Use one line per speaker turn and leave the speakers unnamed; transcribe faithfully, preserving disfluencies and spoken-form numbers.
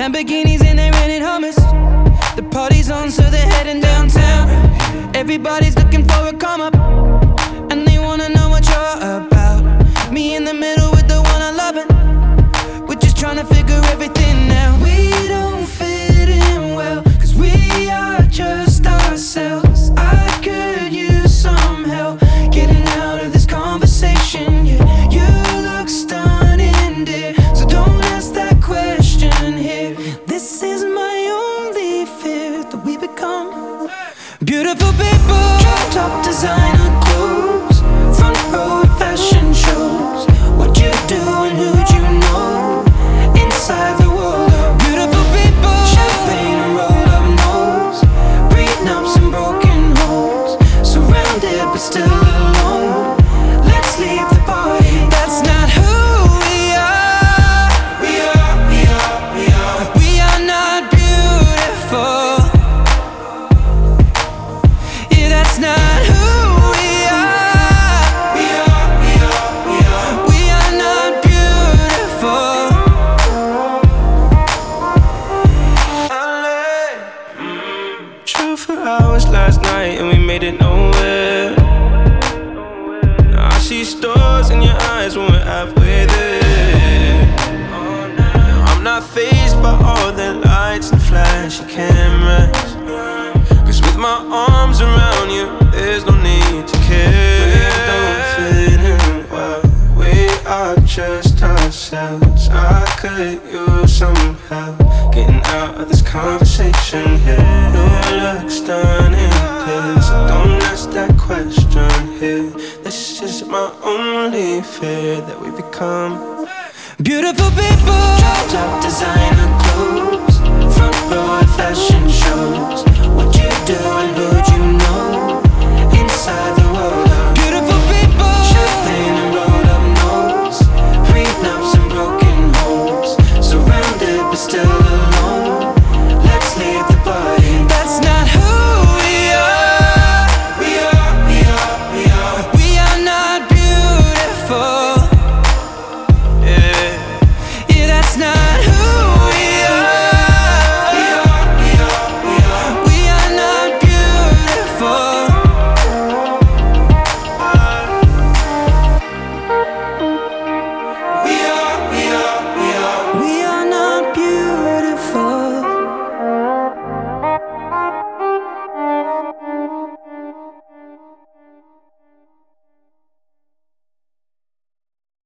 Lamborghinis and they rented hummus. The party's on, so they're heading downtown. Everybody's looking for a come up, and they wanna know what you're about. Me in the middle with the one I love it. We're just trying to figure everything out. We don't fit in well, cause we are just ourselves. I could use some help getting out of this conversation. Yeah, you look stunning, dear, so don't ask that question here. This is my only fear, that we become beautiful people. Top designer clothes, front row fashion shows. What you do and who'd you know? Inside the world of beautiful people. Champagne and roll up nose, prenups and broken homes. Surrounded but still alone. Let's leave the party. That's not who we are. We are, we are, we are. We are not beautiful. Yeah, that's not who we are. We are, we are, we are. We are not beautiful. Drove for hours last night and we made it nowhere. Now I see stars in your eyes when we're halfway there. Now I'm not fazed by all the lights and flashy cameras, cause with my arms around you, there's no need to care. We don't fit in well, we are just ourselves. I could use some help getting out of this conversation here. You look stunning, please, so don't ask that question here. This is my only fear, that we become beautiful people. Top designer clothes, front row fashion shows. What you do and who'd you know? Inside the